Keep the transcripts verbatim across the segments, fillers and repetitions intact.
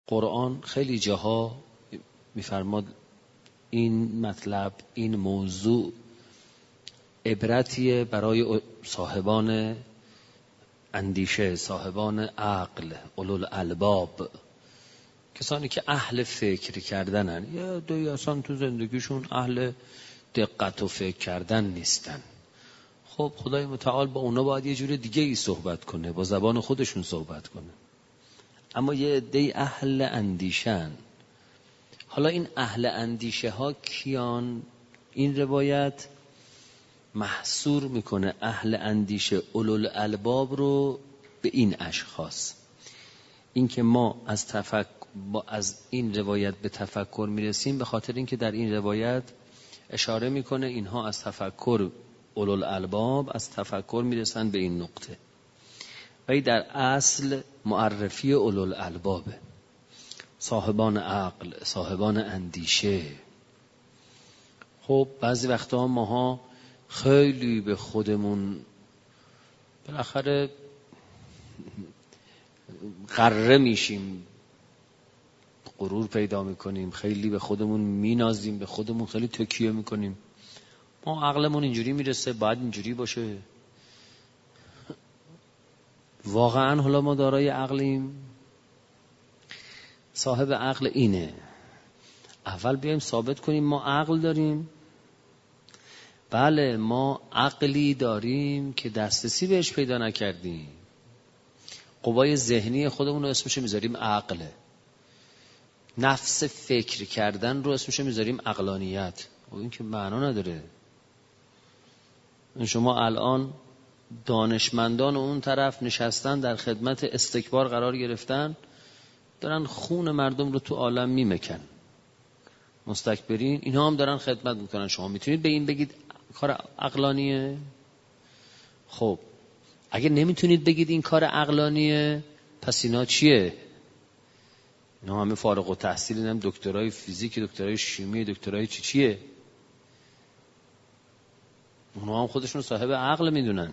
قرآن خیلی جاها میفرماد این مطلب، این موضوع عبرتیه برای صاحبان اندیشه، صاحبان عقل، اولوالالباب، کسانی که اهل فکر کردنن. یا دوی اصلا تو زندگیشون اهل دقت و فکر کردن نیستن. خب خدای متعال با اونا باید یه جور دیگه ای صحبت کنه، با زبان خودشون صحبت کنه. اما یه عده اهل اندیشن. حالا این اهل اندیشه ها کیان؟ این روایت محصور میکنه اهل اندیشه اولوالالباب رو به این اشخاص. این که ما از تفکر با از این روایت به تفکر میرسیم به خاطر اینکه در این روایت اشاره میکنه اینها از تفکر اولوالالباب، از تفکر میرسن به این نقطه. ولی در اصل معرفی اولوالالبابه، صاحبان عقل، صاحبان اندیشه. خب بعضی وقتا ماها خیلی به خودمون بالاخره غره میشیم، غرور پیدا میکنیم، خیلی به خودمون مینازیم، به خودمون خیلی تکیه میکنیم. ما عقلمون اینجوری میرسه، باید اینجوری باشه. واقعا حالا ما دارای عقلیم؟ صاحب عقل اینه. اول بیایم ثابت کنیم ما عقل داریم. بله ما عقلی داریم که دسترسی بهش پیدا نکردیم. قوای ذهنی خودمون رو اسمش میذاریم عقل. نفس فکر کردن رو اسمش میذاریم عقلانیت. و این که معنا نداره. شما الان دانشمندان اون طرف نشستن در خدمت استکبار قرار گرفتن، دارن خون مردم رو تو عالم میمکن. مستکبرین اینها هم دارن خدمت میکنن. شما میتونید به این بگید کار عقلانیه؟ خب اگه نمیتونید بگید این کار عقلانیه، پس اینا چیه؟ اینا همه فارغ التحصیل، هم دکترای فیزیک، دکترای شیمی، دکترای چی چیه؟ اونا هم خودشون صاحب عقل میدونن.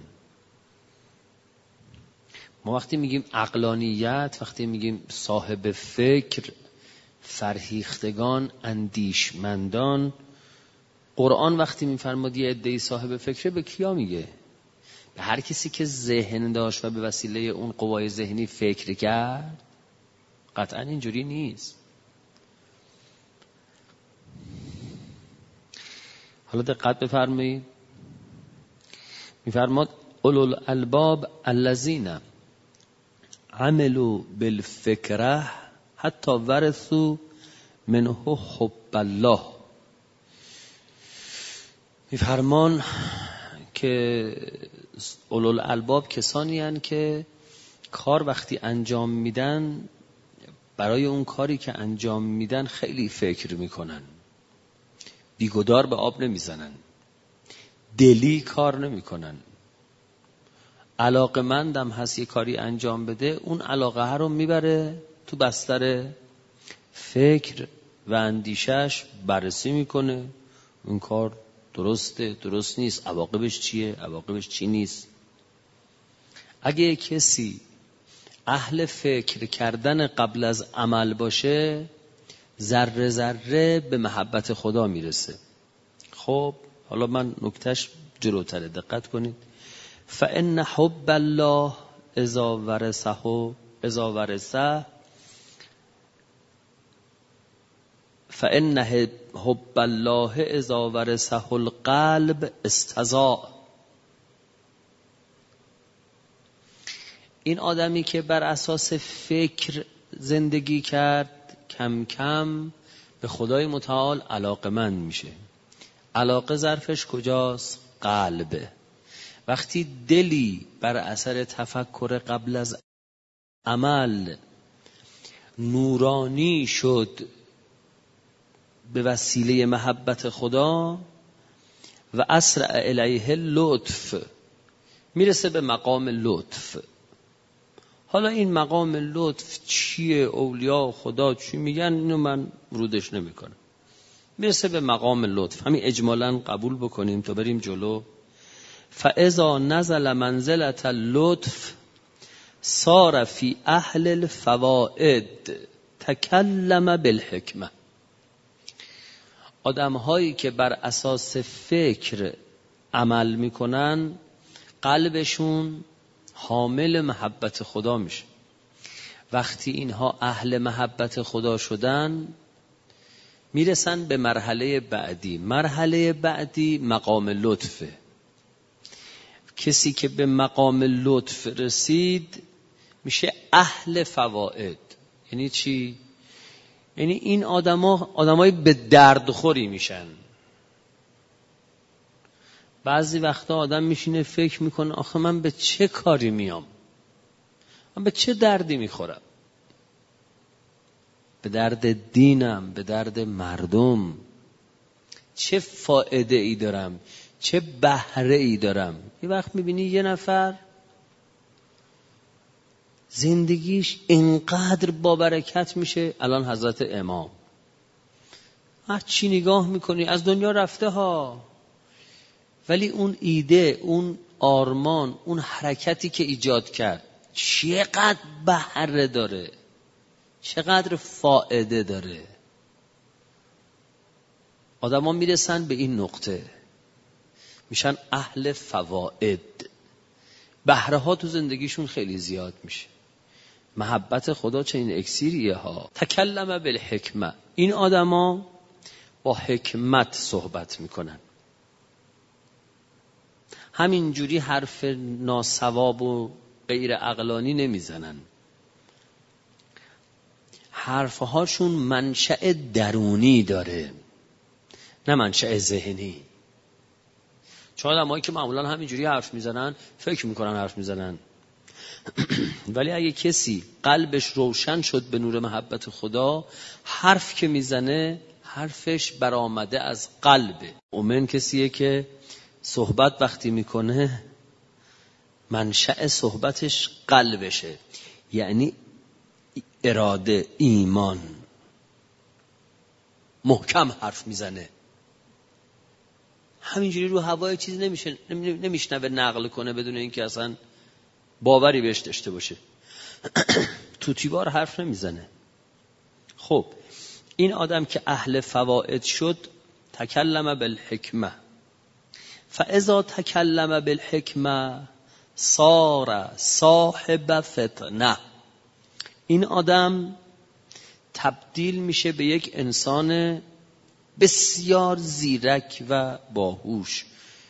ما وقتی میگیم عقلانیت، وقتی میگیم صاحب فکر، فرهیختگان، اندیشمندان، قرآن وقتی میفرماد یه عده‌ای صاحب فکره، به کیا میگه؟ به هر کسی که ذهن داشت و به وسیله اون قوای ذهنی فکر کرد؟ قطعا اینجوری نیست. حالا دقت بفرمایید، میفرماد اولوالالباب الذین عملوا بالفکره حتی ورثوا منه حب الله. میفرمان که اولوالالباب کسانی هستند که کار وقتی انجام میدن، برای اون کاری که انجام میدن خیلی فکر میکنن، بیگدار به آب نمیزنن، دلی کار نمیکنن. علاقمندم هست یه کاری انجام بده، اون علاقه ها رو میبره تو بستر فکر و اندیشش، بررسی میکنه اون کار درسته، درست نیست، عواقبش چیه، عواقبش چی نیست. اگه کسی اهل فکر کردن قبل از عمل باشه، ذره ذره به محبت خدا میرسه. خب حالا من نکتهش جلوتره، دقت کنید. فإن حب الله اذا ورثه اذا ورثه فإن حب الله اذا ورثه القلب استضاء. این آدمی که بر اساس فکر زندگی کرد، کم کم به خدای متعال علاقمند میشه. علاقه ظرفش کجاست؟ قلبه. وقتی دلی بر اثر تفکر قبل از عمل نورانی شد به وسیله محبت خدا، و اسرع الیه لطف، میرسه به مقام لطف. حالا این مقام لطف چیه؟ اولیاء خدا چی میگن؟ اینو من ورودش نمی کنم. میرسه به مقام لطف. همین اجمالاً قبول بکنیم تا بریم جلو. فاذا نزل منزلة اللطف صار فی اهل الفوائد. تکلم بالحکمه. آدم هایی که بر اساس فکر عمل میکنن قلبشون حامل محبت خدا میشه. وقتی اینها اهل محبت خدا شدن میرسن به مرحله بعدی. مرحله بعدی مقام لطفه. کسی که به مقام لطف رسید میشه اهل فوائد. یعنی چی؟ یعنی این آدما آدمای به درد خوری میشن. بعضی وقتا آدم میشینه فکر میکنه آخه من به چه کاری میام؟ من به چه دردی میخورم؟ به درد دینم، به درد مردم. چه فایده ای دارم؟ چه بهره ای دارم؟ یه وقت میبینی یه نفر زندگیش اینقدر با برکت میشه. الان حضرت امام هر چی نگاه میکنی از دنیا رفته ها، ولی اون ایده، اون آرمان، اون حرکتی که ایجاد کرد چقدر بهره داره، چقدر فایده داره. آدم ها میرسن به این نقطه، میشن اهل فواید. بهره ها تو زندگیشون خیلی زیاد میشه. محبت خدا چه این اکسیریه ها. تکلم بالحکمه. این آدما با حکمت صحبت میکنن. همینجوری حرف ناسواب و غیر عقلانی نمیزنن. حرفهاشون منشأ درونی داره، نه منشأ ذهنی. چون آدمایی که معمولا همینجوری حرف میزنن فکر میکنن حرف میزنن، ولی اگه کسی قلبش روشن شد به نور محبت خدا، حرف که میزنه حرفش برآمده از قلبه. مومن کسیه که صحبت وقتی میکنه منشأ صحبتش قلبشه، یعنی اراده، ایمان. محکم حرف میزنه، همینجوری رو هوای چیزی نمیشه نمیشنوه نقل کنه بدون اینکه اصلا باوری بهش داشته باشه. توتیبار حرف نمیزنه. خب این آدم که اهل فواید شد تکلم بالحکمه. فاذا تکلم بالحکمه صار صاحب فتنه. این آدم تبدیل میشه به یک انسان بسیار زیرک و باهوش.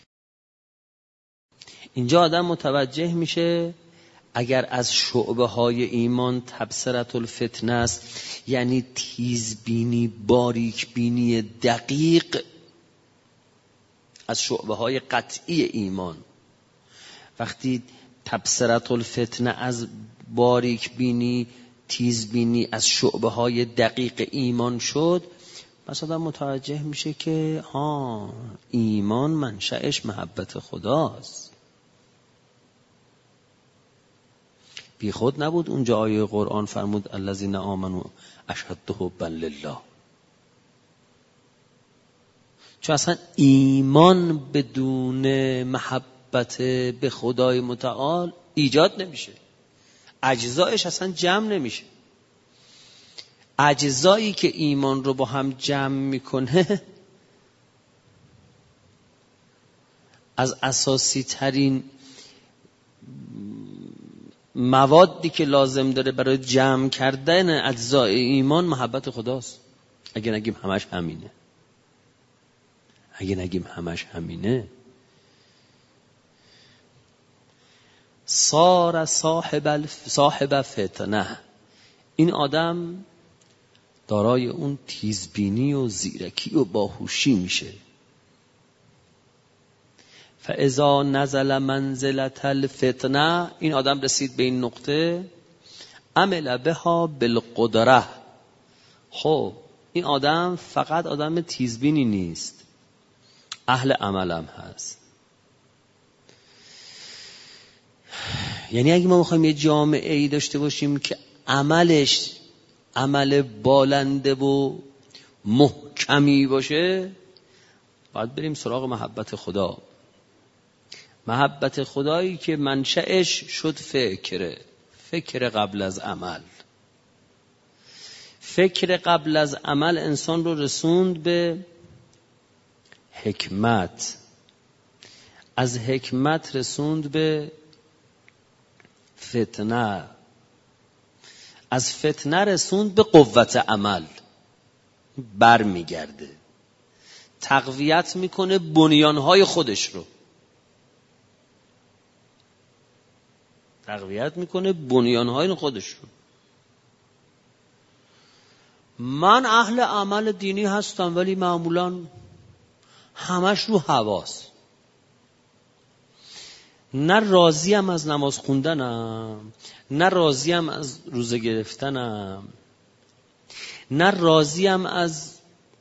اینجا آدم متوجه میشه اگر از شعبه های ایمان تبصرة الفتنه است، یعنی تیزبینی، باریکبینی دقیق از شعبه های قطعی ایمان. وقتی تبصرة الفتنه از باریکبینی، تیزبینی از شعبه های دقیق ایمان شد، پس آدم متوجه میشه که ها ایمان منشأش محبت خداست. بی خود نبود اونجا آیه قرآن فرمود الذین آمنوا اشد حبا لله. چون اصلا ایمان بدون محبت به خدای متعال ایجاد نمیشه، اجزایش اصلا جمع نمیشه. اجزایی که ایمان رو با هم جمع میکنه از اساسی ترین موادی که لازم داره برای جمع کردن اجزای ایمان محبت خداست. اگه نگیم همش همینه اگه نگیم همش همینه صار صاحب صاحب فتنه. این آدم دارای اون تیزبینی و زیرکی و باهوشی میشه. فاذا نزل منزلة الفتنه. این آدم رسید به این نقطه عمل بها بالقدره. خب این آدم فقط آدم تیزبینی نیست، اهل عملم هست. یعنی اگه ما میخوایم یه جامعه ای داشته باشیم که عملش عمل بالنده و محکمی باشه، باید بریم سراغ محبت خدا. محبت خدایی که منشأش شد فکره، فکر قبل از عمل. فکر قبل از عمل انسان رو رسوند به حکمت، از حکمت رسوند به فتنه، از فتنه رسوند به قوت عمل. بر میگرده، تقویت میکنه بنیانهای خودش رو، تقویت میکنه بنیانهای خودش رو. من اهل عمل دینی هستم ولی معمولا همش رو حواس. نه راضیم از نماز خوندنم، نه راضیم از روزه گرفتنم، نه راضیم از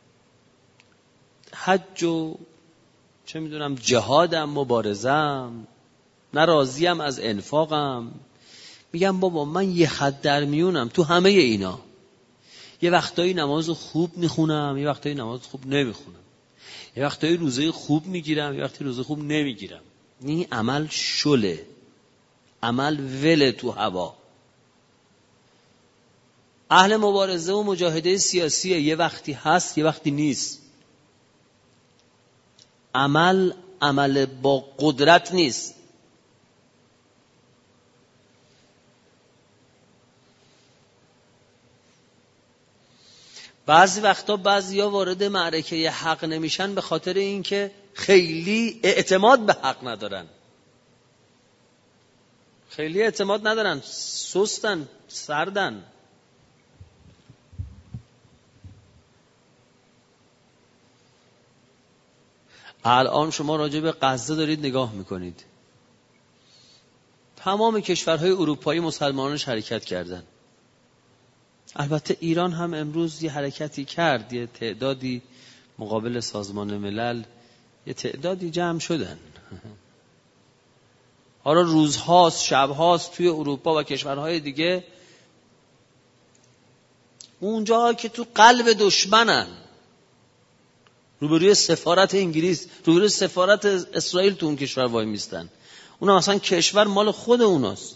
حج و چه میدونم جهادم، مبارزم، نه راضیم از انفاقم. میگم بابا من یه خط در میونم تو همه اینا. یه وقتایی نماز خوب میخونم، یه وقتایی نماز خوب نمیخونم، یه وقتایی روزه خوب میگیرم، یه وقتی روزه خوب نمیگیرم. این عمل شله، عمل وله تو هوا. اهل مبارزه و مجاهده سیاسیه، یه وقتی هست یه وقتی نیست. عمل عمل با قدرت نیست. بعضی وقتا بعضیا وارد معرکه حق نمیشن به خاطر اینکه خیلی اعتماد به حق ندارن، خیلی اعتماد ندارن، سستن، سردن. الان شما راجع به غزه دارید نگاه میکنید، تمام کشورهای اروپایی مسلمانانش حرکت کردن. البته ایران هم امروز یه حرکتی کرد، یه تعدادی مقابل سازمان ملل یه تعدادی جمع شدن. حالا روزهاست شبهاست توی اروپا و کشورهای دیگه، اونجا که تو قلب دشمنن، روبروی سفارت انگلیس، روبروی سفارت اسرائیل تو اون کشور وای میستن. اونا اصلا کشور مال خود اوناست.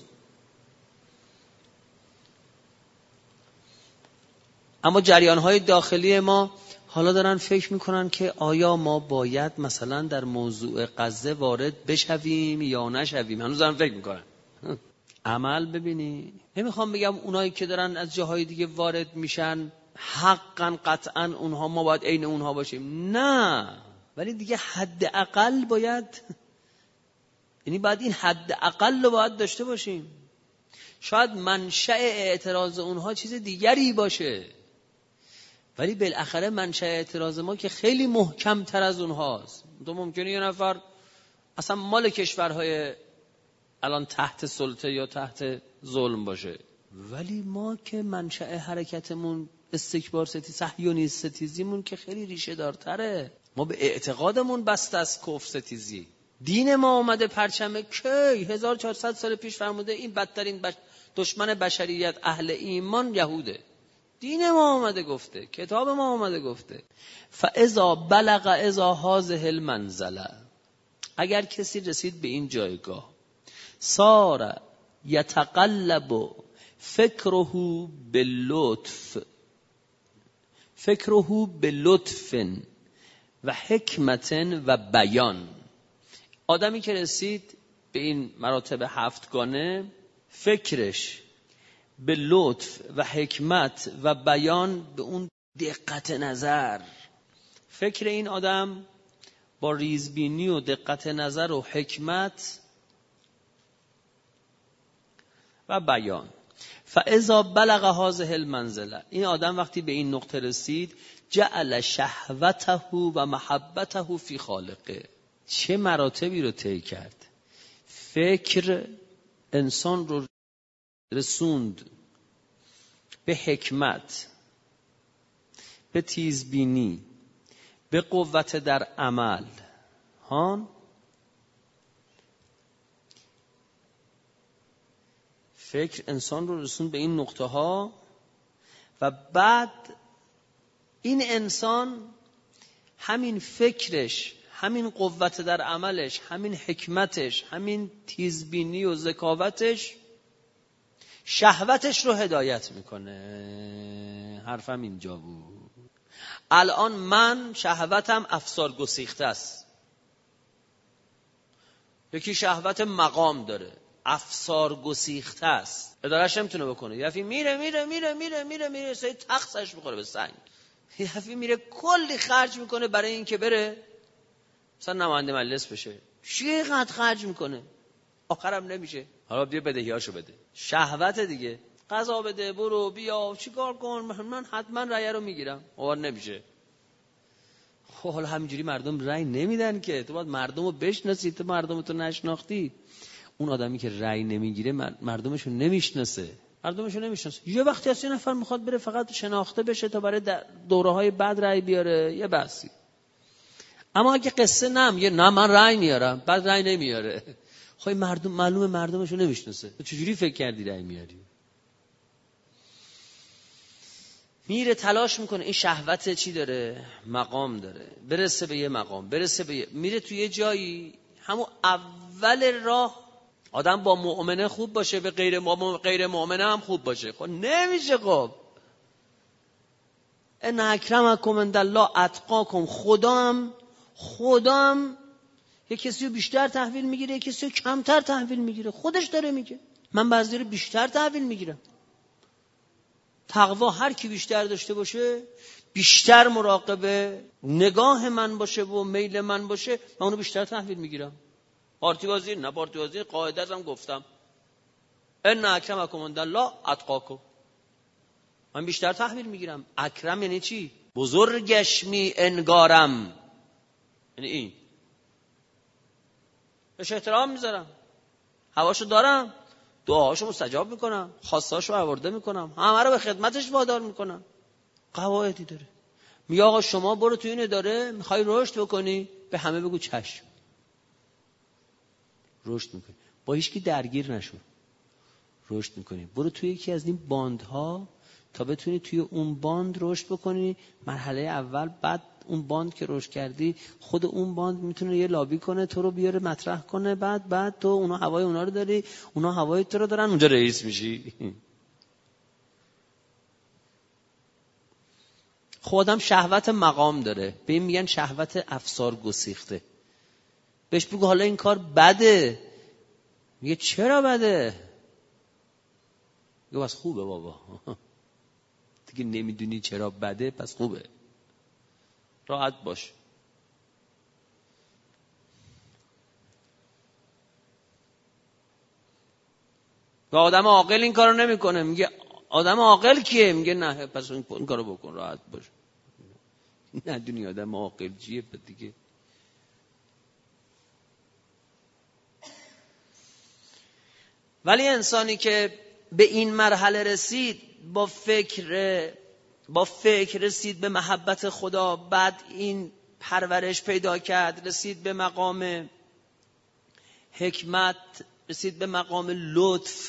اما جریان‌های داخلی ما حالا دارن فکر میکنن که آیا ما باید مثلا در موضوع غزه وارد بشویم یا نشویم. هنوز دارن فکر میکنن. عمل ببینی، نمیخوام بگم اونایی که دارن از جاهای دیگه وارد میشن حقا قطعا اونها ما باید عین اونها باشیم، نه، ولی دیگه حد اقل باید، یعنی باید این حد اقل رو باید داشته باشیم. شاید منشأ اعتراض اونها چیز دیگری باشه، ولی بالاخره منشأ اعتراض ما که خیلی محکم تر از اونهاست. تو ممکنه یه نفر اصلا مال کشورهای الان تحت سلطه یا تحت ظلم باشه، ولی ما که منشأ حرکتمون استکبار ستیزی، صهیونیست ستیزیمون که خیلی ریشه دارتره. ما به اعتقادمون بسته از کفر ستیزی. دین ما اومده پرچم کی هزار و چهارصد سال پیش فرموده این بدترین بش... دشمن بشریت اهل ایمان یهوده. دین ما اومده گفته، کتاب ما اومده گفته فاذا بلغ اذا هذه المنزله، اگر کسی رسید به این جایگاه، صار یتقلب فکره باللطف، فکره بلطف و حکمت و بیان. آدمی که رسید به این مراتب هفتگانه، فکرش به لطف و حکمت و بیان، به اون دقت نظر، فکر این آدم با ریزبینی و دقت نظر و حکمت و بیان. فاذا بلغ هذه المنزله، این آدم وقتی به این نقطه رسید، جعل شهوته و محبته فی خالقه. چه مراتبی رو طی کرد؟ فکر انسان رو رسوند به حکمت، به تیزبینی، به قوت در عمل. هان فکر انسان رو رسوند به این نقطه ها و بعد این انسان همین فکرش، همین قوت در عملش، همین حکمتش، همین تیزبینی و ذکاوتش شهوتش رو هدایت میکنه. حرفم اینجا بود. الان من شهوتم افسار گسیخته است. یکی شهوت مقام داره، افسار گسیخته است، ادارهش نمیتونه بکنه. یه دفعه میره میره میره میره میره میره سه تخصش میخوره به سنگ. یه دفعه میره کلی خرج میکنه برای این که بره مثلا نماینده مجلس بشه. چقدر خرج میکنه، آخرم نمیشه. حالا بیا بدهیاشو بده. شهوت دیگه. قضا بده، برو بیا، چیکار کن، من حتما رأی رو میگیرم. آور نمیشه. خب حالا همینجوری مردم رأی نمیدن که. تو باید مردم رو بشناسی. تو مردم تو نشناختی. اون آدمی که رأی نمیگیره مردمشو نمیشناسه. مردمشو نمیشناسه. یه وقتی از یه نفر میخواد بره فقط شناخته بشه تا برای دوره های بعد رأی بیاره، یه بحثی. اما اگه قصه نم یه نه من رأی میارم بعد رأی نمیاره، خب مردم معلومه مردمشو نمیشناسه. تو چجوری فکر کردی رأی میاری؟ میره تلاش میکنه. این شهوت چی داره؟ مقام داره. برسه به یه مقام، برسه به یه... میره توی یه جایی، همون اول راه آدم با مؤمنه خوب باشه، به غیر مؤمن غیر مؤمنه هم خوب باشه. خب نمیشه. خب ان اکرمکم عند الله اتقاکم. خدام خدام یه کسی رو بیشتر تحویل میگیره، یه کسی رو کمتر تحویل میگیره. خودش داره میگه. من بعضی رو بیشتر تحویل میگیرم. تقوا هر کی بیشتر داشته باشه، بیشتر مراقبه نگاه من باشه و میل من باشه، من اونو بیشتر تحویل میگیرم. پارتی بازی نه پارتی بازی قاعده ازم گفتم ان اکرمکم عند الله اتقاکم. من بیشتر تحویل میگیرم. اکرم یعنی چی؟ بزرگش می انگارم، یعنی این بهش احترام میذارم، هواشو دارم، دعاهاشو مستجاب میکنم، خواستهاشو آورده میکنم، همه رو به خدمتش وادار میکنم. قواعدی داره. میگه آقا شما برو تو این اداره میخوای رشد بکنی، به همه بگو چشم. رشد میکنی، با هیچ کی درگیر نشو، رشد میکنی. برو توی یکی از این باندها تا بتونی توی اون باند رشد بکنی. مرحله اول، بعد اون باند که رشد کردی، خود اون باند میتونه یه لابی کنه تو رو بیاره مطرح کنه. بعد بعد تو اونا هوای اونا رو داری، اونا هوای تو رو دارن، اونجا رئیس میشی. خودم شهوت مقام داره، به این میگن شهوت افسار گسیخته. بهش بگو حالا این کار بده، میگه چرا بده؟ میگه بس خوبه بابا. دیگه نمیدونی چرا بده، پس خوبه، راحت باش. و آدم عاقل این کارو نمیکنه. میگه آدم عاقل کیه؟ میگه نه پس این کارو بکن، راحت باش. نه دنیا آدم عاقل چیه دیگه؟ ولی انسانی که به این مرحله رسید، با فکر با فکر رسید به محبت خدا، بعد این پرورش پیدا کرد، رسید به مقام حکمت، رسید به مقام لطف،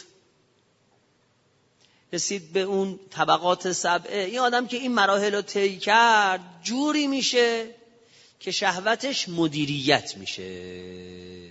رسید به اون طبقات سبعه. این آدم که این مراحل رو طی کرد، جوری میشه که شهوتش مدیریت میشه.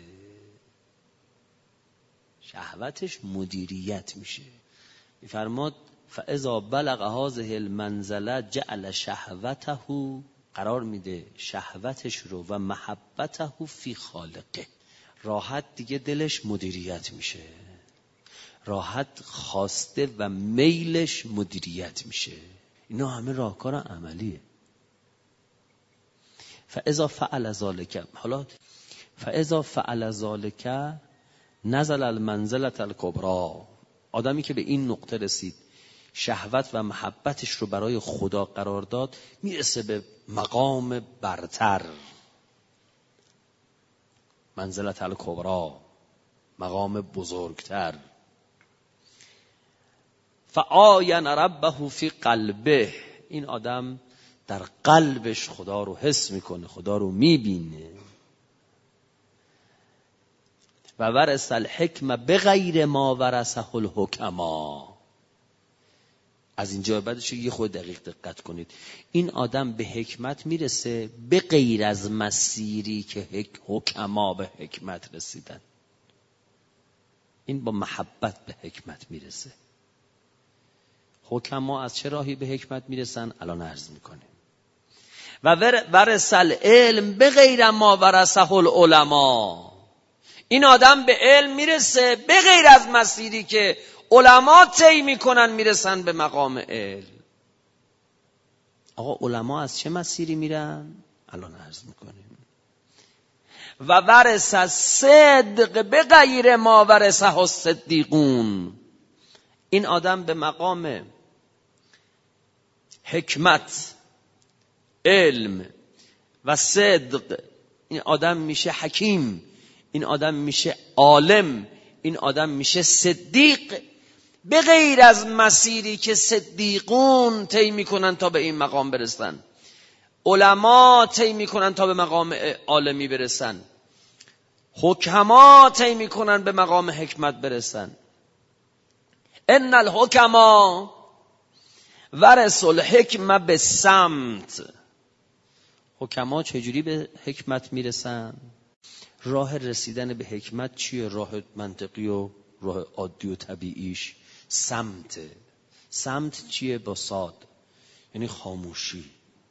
شهوتش مدیریت میشه. میفرماد فاذا بلغ هذه المنزله جعل شهوته، قرار میده شهوتش رو و محبته فی خالقه. راحت دیگه دلش مدیریت میشه، راحت خواسته و میلش مدیریت میشه. اینا همه راهکار عملیه. فاذا فعل ذلك، حالا فاذا فعل ذلك نزل المنزله الکبری. آدمی که به این نقطه رسید، شهوت و محبتش رو برای خدا قرار داد، میرسه به مقام برتر، منزلت الکبری، مقام بزرگتر. فعاین ربه فی قلبه. این آدم در قلبش خدا رو حس میکنه، خدا رو میبینه. و ورث الحکمه بغیر ما ورثه الحکما. از اینجا بعدش یه خود دقیق دقت کنید. این آدم به حکمت میرسه به غیر از مسیری که حکما به حکمت رسیدن. این با محبت به حکمت میرسه. حکما از چه راهی به حکمت میرسن؟ الان عرض میکنیم. و ورثل علم به غیر ما ورثه العلماء. این آدم به علم میرسه به غیر از مسیری که علما طی میکنن میرسن به مقام علم. آقا علما از چه مسیری میرن؟ الان عرض میکنیم. و ورث صدق به غیر ما ورثه الصدیقون. این آدم به مقام حکمت، علم و صدق، این آدم میشه حکیم، این آدم میشه عالم، این آدم میشه صدیق به غیر از مسیری که صدیقون طی میکنن تا به این مقام برسن، علما طی میکنن تا به مقام عالمی برسن، حکما طی میکنن به مقام حکمت برسن. ان الحکما ورثوا الحکمه بالصمت. حکما چجوری به حکمت میرسن؟ راه رسیدن به حکمت چیه؟ راه منطقی و راه عادی و طبیعیش صمت. صمت چیه؟ با صاد، یعنی خاموشی.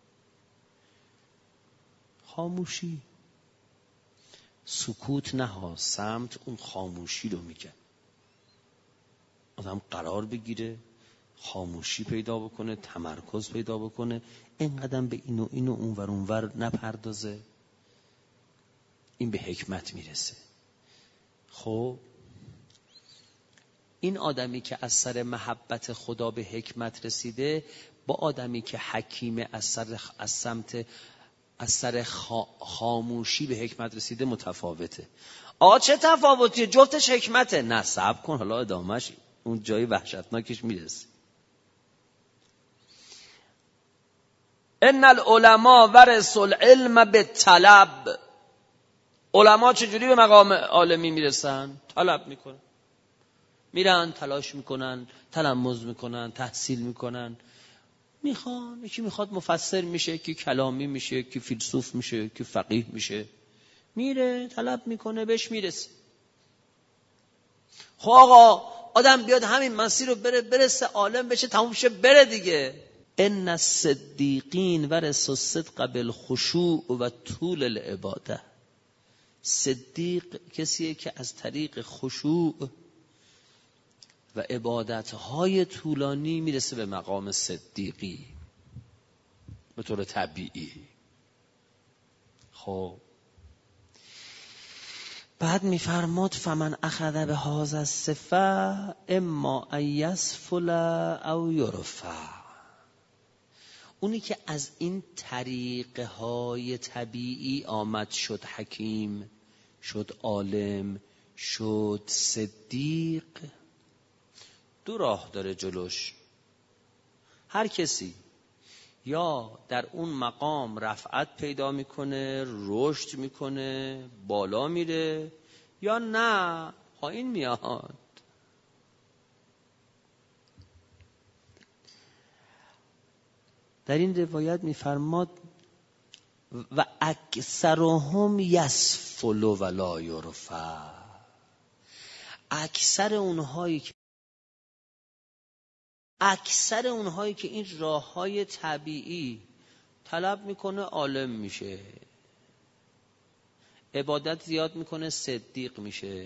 خاموشی، سکوت نه ها، صمت اون خاموشی رو میگه. آدم قرار بگیره، خاموشی پیدا بکنه، تمرکز پیدا بکنه، اینقدر به اینو اینو اونور اونور نپردازه، این به حکمت میرسه. خب این آدمی که از سر محبت خدا به حکمت رسیده با آدمی که حکیمه از سر از سمت از سر خاموشی به حکمت رسیده متفاوته. آقا چه تفاوتیه؟ جفتش حکمته. نه صبر کن، حالا ادامهش اون جای وحشتناکش میرسه. ان العلماء ورثوا العلم بالطلب. علما چجوری به مقام عالمی میرسن؟ طلب میکنن، میرن تلاش میکنن، تلمذ میکنن، تحصیل میکنن، میخوان. یکی میخواد مفسر میشه، یکی کلامی میشه، یکی فیلسوف میشه، یکی فقیه میشه، میره طلب میکنه بهش میرسه. خب آقا آدم بیاد همین مسیر رو بره برسه عالم بشه تموم شه بره دیگه. ان الصدیقین ورثوا الصدق بالخشوع و طول العباده. صدیق کسیه که از طریق خشوع و عبادتهای طولانی میرسه به مقام صدیقی به طور طبیعی. خب بعد میفرماد فمن اخذ به هذا الصفه اما ان یسفل او یرفع. اونی که از این طریقه های طبیعی آمد شد حکیم، شد عالم، شد صدیق، دو راه داره جلوش. هر کسی یا در اون مقام رفعت پیدا میکنه، رشد میکنه، بالا میره، یا نه پایین میاد. در این روایت میفرماد و اکثرهم یسفل ولا یرفع. اکثر اونهایی که اکثر اونهایی که این راههای طبیعی طلب میکنه عالم میشه، عبادت زیاد میکنه صدیق میشه،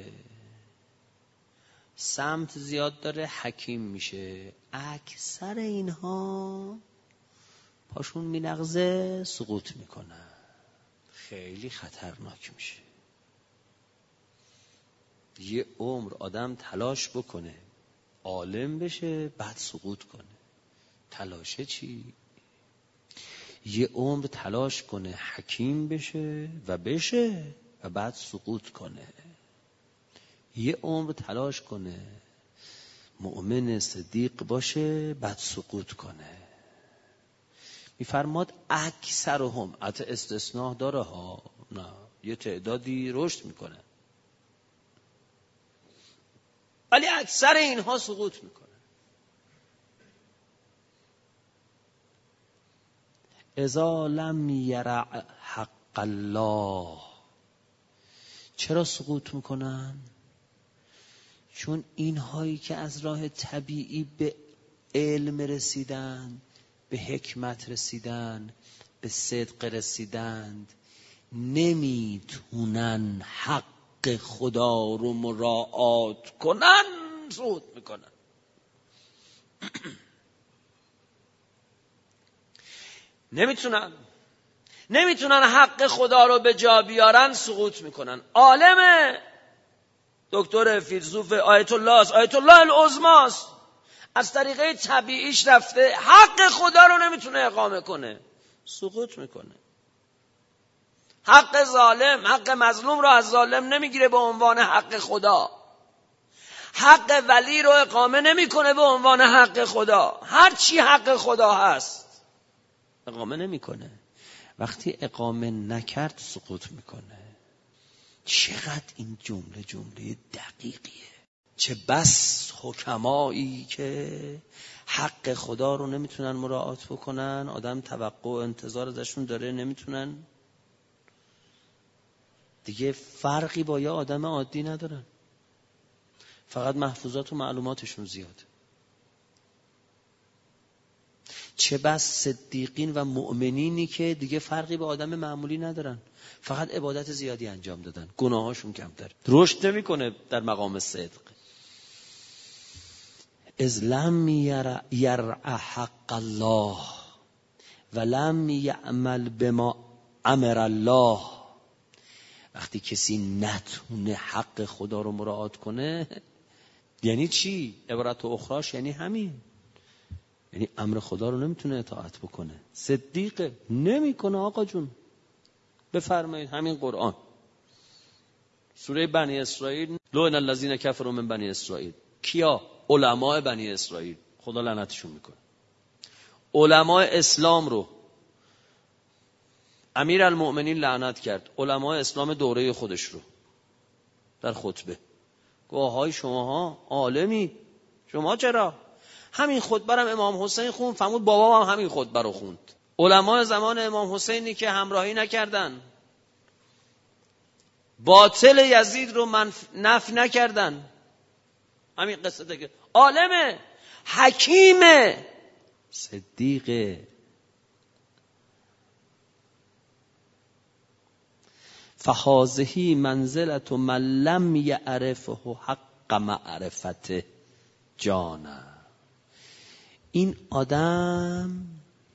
سمت زیاد داره حکیم میشه، اکثر اینها پاشون مینغزه سقوط میکنه، خیلی خطرناک میشه. یه عمر آدم تلاش بکنه عالم بشه بعد سقوط کنه. تلاشه چی؟ یه عمر تلاش کنه حکیم بشه و بشه و بعد سقوط کنه. یه عمر تلاش کنه مؤمن صدیق باشه بعد سقوط کنه. میفرماد اکثرهم، حتی استثناء داره ها، نه یه تعدادی رشد میکنه ولی اکثر اینها سقوط میکنه. اذا لم یرع حق الله. چرا سقوط میکنن؟ چون اینهایی که از راه طبیعی به علم رسیدن، به حکمت رسیدن، به صدق رسیدند، نمیتونن حق خدا رو مراعات کنن، سقوط میکنن. نمیتونن نمیتونن حق خدا رو به جا بیارن، سقوط میکنن. عالم دکتر فیلسوف آیت الله است، آیت الله العظمی است، از طریقه طبیعیش رفته حق خدا رو نمیتونه اقامه کنه، سقوط میکنه. حق ظالم، حق مظلوم رو از ظالم نمیگیره به عنوان حق خدا. حق ولی رو اقامه نمیکنه به عنوان حق خدا. هر چی حق خدا هست اقامه نمیکنه. وقتی اقامه نکرد سقوط میکنه. چقدر این جمله جمله دقیقیه. چه بس حکمایی که حق خدا رو نمیتونن مراعات بکنن، آدم توقع و انتظار ازشون داره، نمیتونن. دیگه فرقی با یه آدم عادی ندارن، فقط محفوظات و معلوماتشون زیاده. چه بس صدیقین و مؤمنینی که دیگه فرقی با آدم معمولی ندارن، فقط عبادت زیادی انجام دادن، گناهاشون کمتر، رشد نمیکنه در مقام صدق. از لم یرع حق الله و لم یعمل بما امر الله. وقتی کسی نتونه حق خدا رو مراعات کنه، یعنی چی؟ عبارت و اخراش یعنی همین، یعنی امر خدا رو نمیتونه اطاعت بکنه. صدیقه نمیکنه. آقا جون بفرمایید همین قرآن سوره بنی اسرائیل، لعن الذین کفروا من بنی اسرائیل. کیا؟ علماء بنی اسرائیل. خدا لعنتشون میکنه. علماء اسلام رو امیر المؤمنین لعنت کرد، علماء اسلام دوره خودش رو در خطبه. گوه های شماها عالمی، شما چرا؟ همین خطبه رو امام حسین خوند، فرمود بابا هم همین خطبه رو خوند. علماء زمان امام حسینی که همراهی نکردن، باطل یزید رو منف... نفی نکردن، همین قصه دیگه. عالمه، حکیمه، صدیقه. فهذه منزلت من لم یعرفه حق معرفته جانا. این آدم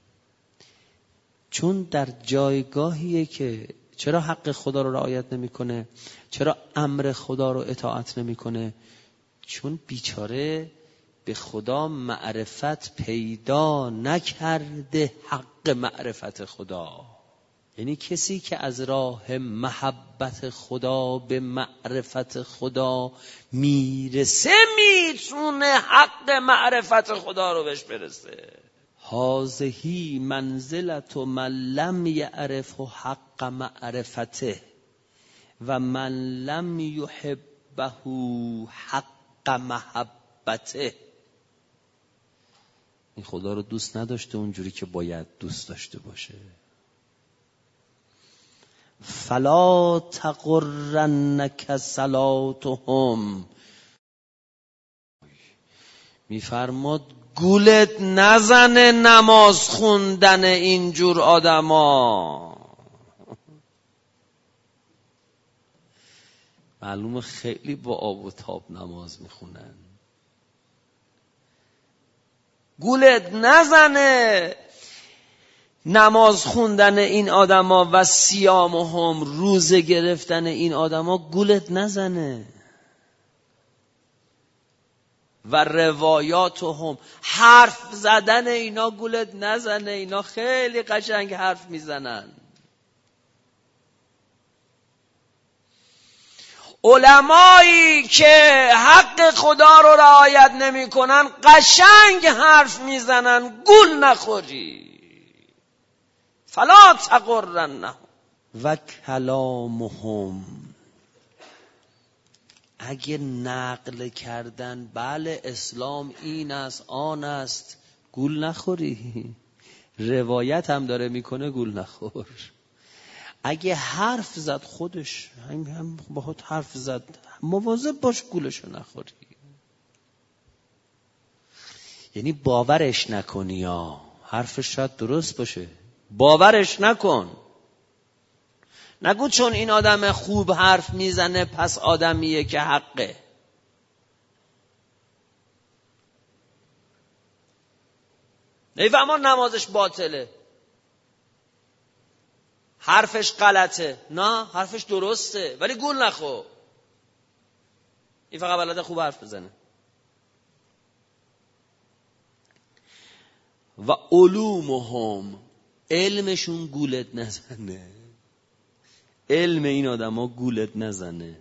چون در جایگاهیه که چرا حق خدا رو رعایت نمیکنه، چرا امر خدا رو اطاعت نمیکنه؟ چون بیچاره به خدا معرفت پیدا نکرده، حق معرفت خدا. یعنی کسی که از راه محبت خدا به معرفت خدا میرسه، میتونه حق معرفت خدا رو بهش برسه. هذه منزلت من لم یعرف حق معرفته و من لم یحبه حق محبته. این خدا رو دوست نداشته اونجوری که باید دوست داشته باشه. فلا تغرنک صلاتهم. میفرماد گولت نزنه نماز خوندن اینجور آدما. معلومه خیلی با آب و تاب نماز میخونن. گولت نزنه نماز خوندن این آدما و صیامهم، روزه گرفتن این آدما گولت نزنه. و روایاتهم، حرف زدن اینا گولت نزنه. اینا خیلی قشنگ حرف میزنن. علمایی که حق خدا رو رعایت نمی کنن قشنگ حرف میزنن، گول نخوری. فلا تغرنهم و کلامهم. اگه نقل کردن بله اسلام این است آن است، گول نخوری. روایت هم داره میکنه، گول نخور. اگه حرف زد خودش هم, هم باهات حرف زد، مواظب باش گولشو نخوری. یعنی باورش نکنی، یا حرفش شاید درست باشه، باورش نکن. نگو چون این آدم خوب حرف میزنه پس آدمیه که حقه. نیفهمان نمازش باطله، حرفش غلطه. نه، حرفش درسته ولی گول نخو. این فقط بلده خوب حرف بزنه. و علومهم، علمشون گولت نزنه، علم این آدم ها گولت نزنه.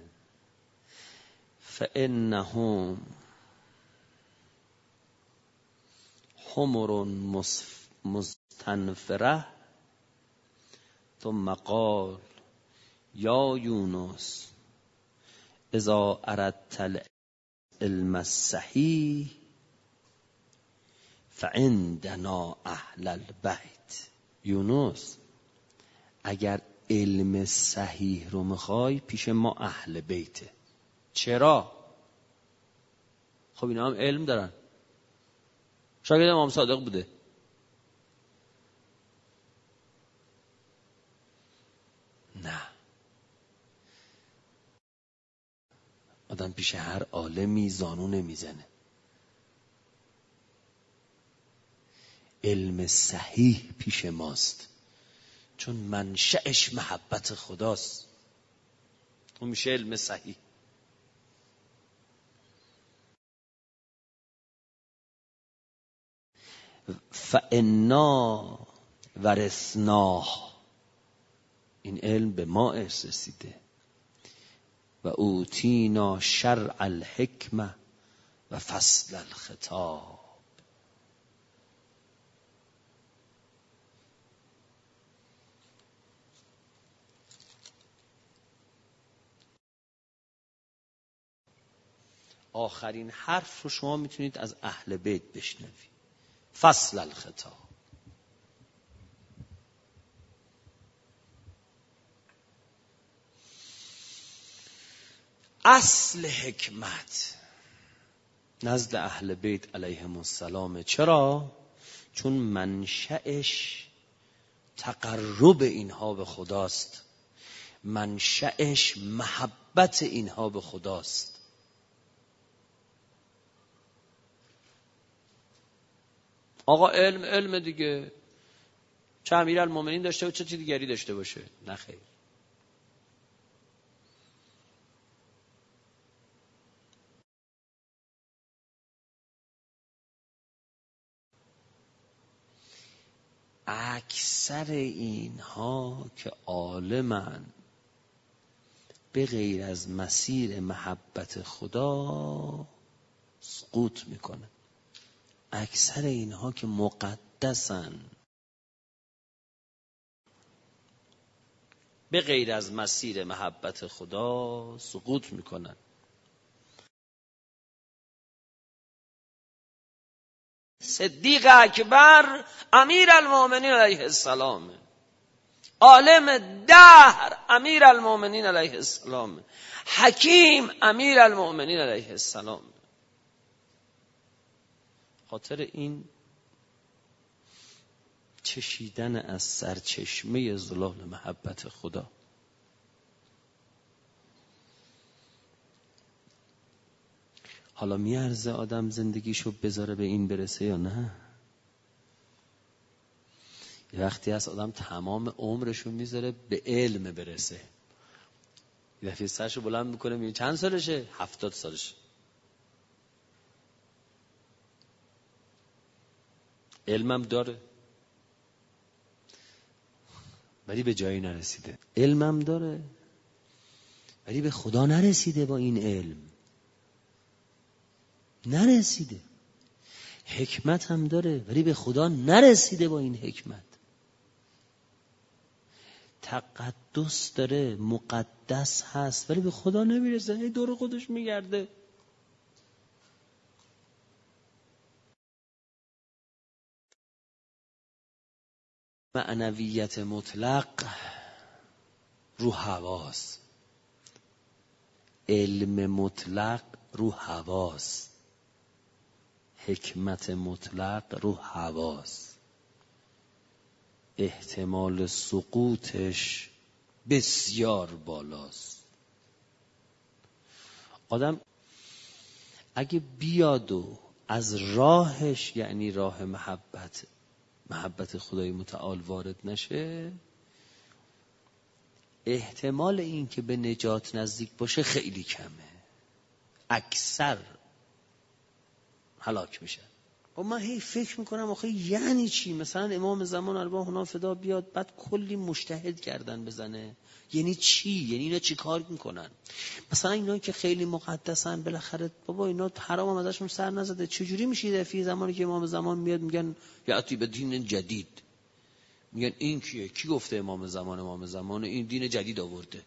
فانهم حمر مستنفره. ثم قال یا یونس اذا اردت العلم الصحیح فعندنا اهل البیت. یونس اگر علم صحیح رو میخوای پیش ما اهل بیته. چرا؟ خب اینا هم علم دارن، شاگرد امام صادق بوده. نه، آدم پیش هر عالمی زانو نمیزنه. علم صحیح پیش ماست چون منشأش محبت خداست. اون میشه علم صحیح. فانا ورثناه، این علم به ما ارث رسیده. و اوتینا شرع الحکمه و فصل الخطاب. آخرین حرف رو شما میتونید از اهل بیت بشنوید. فصل الخطاب. اصل حکمت نزد اهل بیت علیهم السلام. چرا؟ چون منشأش تقرب اینها به خداست، منشأش محبت اینها به خداست. آقا علم علم دیگه، چه امیرالمومنین داشته و چه چیز دیگری داشته باشه. نه خیر. اکثر اینها که عالمن به غیر از مسیر محبت خدا سقوط میکنه. اکثر اینها که مقدسن به غیر از مسیر محبت خدا سقوط میکنن. صدیق اکبر امیرالمومنین علیه السلام، عالم دهر امیرالمومنین علیه السلام، حکیم امیرالمومنین علیه السلام. خاطر این چشیدن از سرچشمه زلال محبت خدا. حالا میارزه آدم زندگیشو بذاره به این برسه یا نه؟ یه وقتی هست آدم تمام عمرشو میذاره به علم برسه. یه دفعه سرشو بلند میکنه میگه چند سالشه؟ هفتاد سالشه. علمم داره ولی به جایی نرسیده. علمم داره ولی به خدا نرسیده. با این علم نرسیده. حکمت هم داره ولی به خدا نرسیده. با این حکمت تقدس داره، مقدس هست ولی به خدا نمیرسه. هی دور خودش میگرده. معنویت مطلق رو حواس، علم مطلق رو حواس، حکمت مطلق رو هواست، احتمال سقوطش بسیار بالاست. آدم اگه بیاد و از راهش، یعنی راه محبت محبت خدای متعال وارد نشه، احتمال این که به نجات نزدیک باشه خیلی کمه. اکثر هلاک میشه. و من هی فکر میکنم آخه یعنی چی؟ مثلا امام زمان ارواح اونا فدا بیاد بعد کلی مجتهد کردن بزنه، یعنی چی؟ یعنی اینا چی کار میکنن؟ مثلا اینا که خیلی مقدسن بالاخره بابا اینا حرام هم ازشون سر نزده، چجوری میشه دفعه زمانی که امام زمان میاد میگن یاتی به دین جدید؟ میگن این کیه؟ کی گفته امام زمان امام زمان این دین جدید آورده؟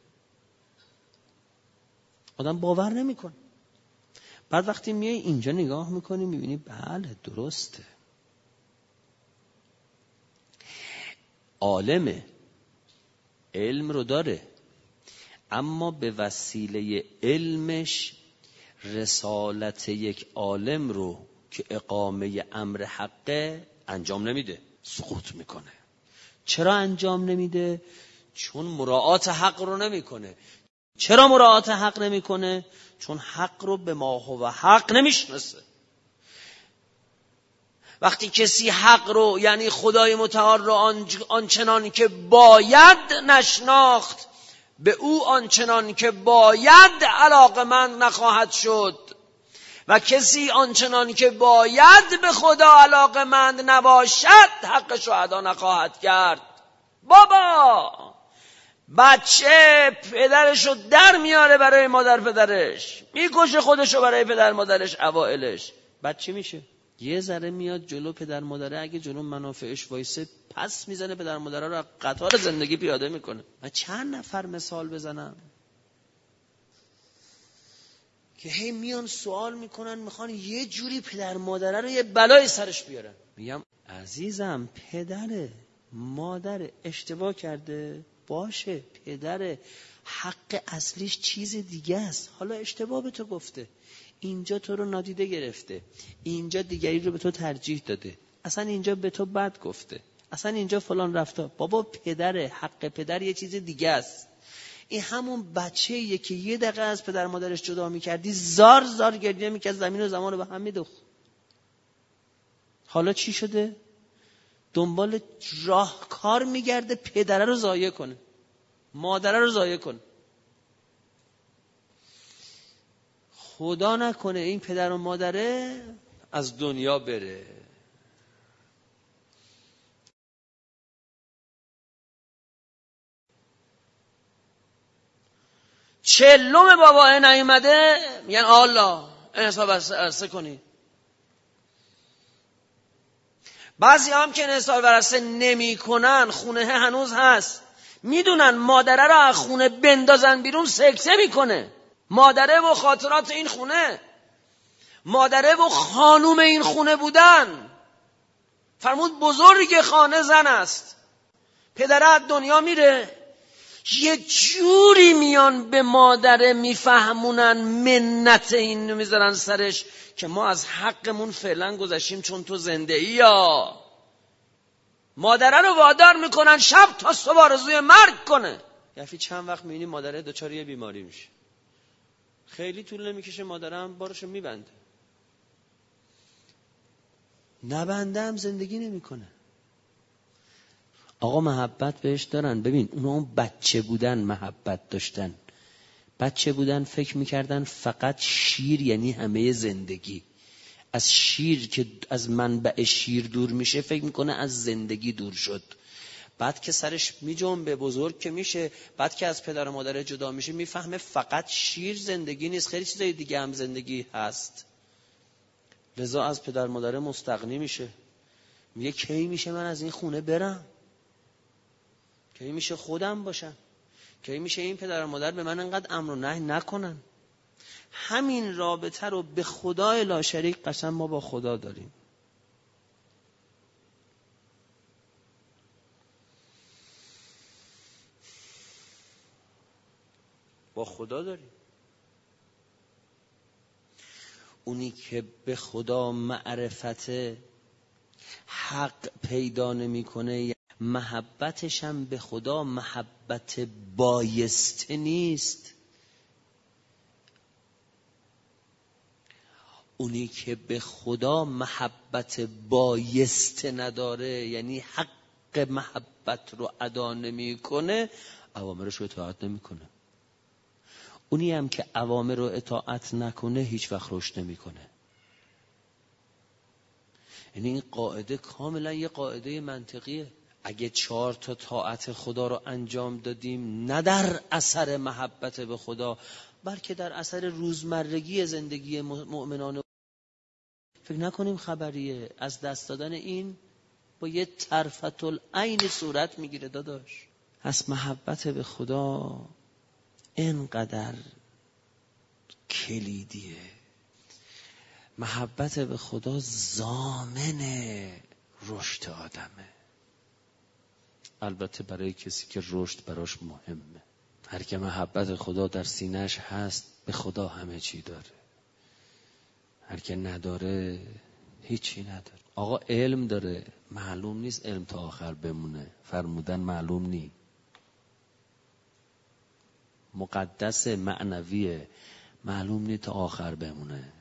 آدم باور نمیکنه. بعد وقتی میای اینجا نگاه میکنی میبینی بله درسته، عالمه، علم رو داره، اما به وسیله علمش رسالت یک عالم رو که اقامه امر حقه انجام نمیده، سقوط میکنه. چرا انجام نمیده؟ چون مراعات حق رو نمیکنه. چرا مراعات حق نمیکنه؟ چون حق رو به ما هو حق نمیشناسه. وقتی کسی حق رو یعنی خدای متعال رو آنچنان که باید نشناخت، به او آنچنان که باید علاقمند نخواهد شد، و کسی آنچنان که باید به خدا علاقمند نباشد حقش رو ادا نخواهد کرد. بابا بچه پدرشو در میاره برای مادر پدرش، میکشه خودشو برای پدر مادرش اوائلش، بچه میشه یه ذره میاد جلو پدر مادره، اگه جلو منافعش وایسه پس میزنه پدر مادره رو قطار زندگی پیاده میکنه. من چند نفر مثال بزنم که هی میان سوال میکنن میخوان یه جوری پدر مادره رو یه بلای سرش بیارن. میگم عزیزم پدره مادر اشتباه کرده باشه، پدره حق اصلیش چیز دیگه است. حالا اشتباه به تو گفته، اینجا تو رو نادیده گرفته، اینجا دیگری رو به تو ترجیح داده، اصلا اینجا به تو بد گفته، اصلا اینجا فلان رفته. بابا پدره، حق پدر یه چیز دیگه است. این همون بچه‌ایه که یه دقیقه از پدر مادرش جدا می‌کردی زار زار گریه می‌کرد، زمین و زمان رو به هم می‌دوخت. حالا چی شده؟ دنبال راهکار میگرده پدره رو ضایع کنه، مادره رو ضایع کنه. خدا نکنه این پدر و مادره از دنیا بره. چلم بابا نیومده میگن الله این حساب عرصه کنی. بعضی هم که حساب عرصه نمی کنن خونه هنوز هست، میدونن مادره رو از خونه بندازن بیرون سکته میکنه. مادره و خاطرات این خونه، مادره و خانوم این خونه بودن. فرمود بزرگ خانه زن است. پدره از دنیا میره، یه جوری میان به مادره میفهمونن منت این میذارن سرش که ما از حقمون فعلا گذشتیم چون تو زنده ای. یا مادره رو وادار میکنن شب تا صبح آرزوی مرگ کنه. یعنی چند وقت میبینی مادره دچار یه بیماری میشه، خیلی طول نمیکشه مادره هم بارشو میبنده، نبنده هم زندگی نمیکنه. آقا محبت بهش دارن. ببین اونا اون بچه بودن محبت داشتن، بچه بودن فکر میکردن فقط شیر یعنی همه زندگی. از شیر که از منبع شیر دور میشه فکر میکنه از زندگی دور شد. بعد که سرش میجنبه بزرگ که میشه، بعد که از پدر و مادر جدا میشه میفهمه فقط شیر زندگی نیست، خیلی چیزای دیگه هم زندگی هست. لذا از پدر مادر مستغنی میشه، میگه کی میشه من از این خونه برم، کی میشه خودم باشم، کی میشه این پدر و مادر به من انقدر امر و نهی نکنن. همین رابطه رو به خدای لا شریک قسم ما با خدا داریم. با خدا داریم. اونی که به خدا معرفت حق پیدا نمیکنه، محبتش هم به خدا محبت بایسته نیست. اونی که به خدا محبت بایسته نداره، یعنی حق محبت رو ادا نمیکنه، اوامرش رو اطاعت نمیکنه. اونی هم که اوامر رو اطاعت نکنه هیچ وقت رشد نمیکنه. یعنی این قاعده کاملا یه قاعده منطقیه. اگه چهار تا طاعت خدا رو انجام دادیم نه در اثر محبت به خدا، بلکه در اثر روزمرگی زندگی مؤمنان، فکر نکنیم خبریه. از دست دادن این با یه طرفت العین صورت میگیره داداش. از محبت به خدا اینقدر کلیدیه. محبت به خدا ضامن رشد آدمه. البته برای کسی که رشد براش مهمه. هر که محبت خدا در سینه‌اش هست به خدا همه چی داره. هر که نداره هیچی نداره. آقا علم داره، معلوم نیست علم تا آخر بمونه. فرمودن معلوم نی. مقدس معنویه، معلوم نی تا آخر بمونه.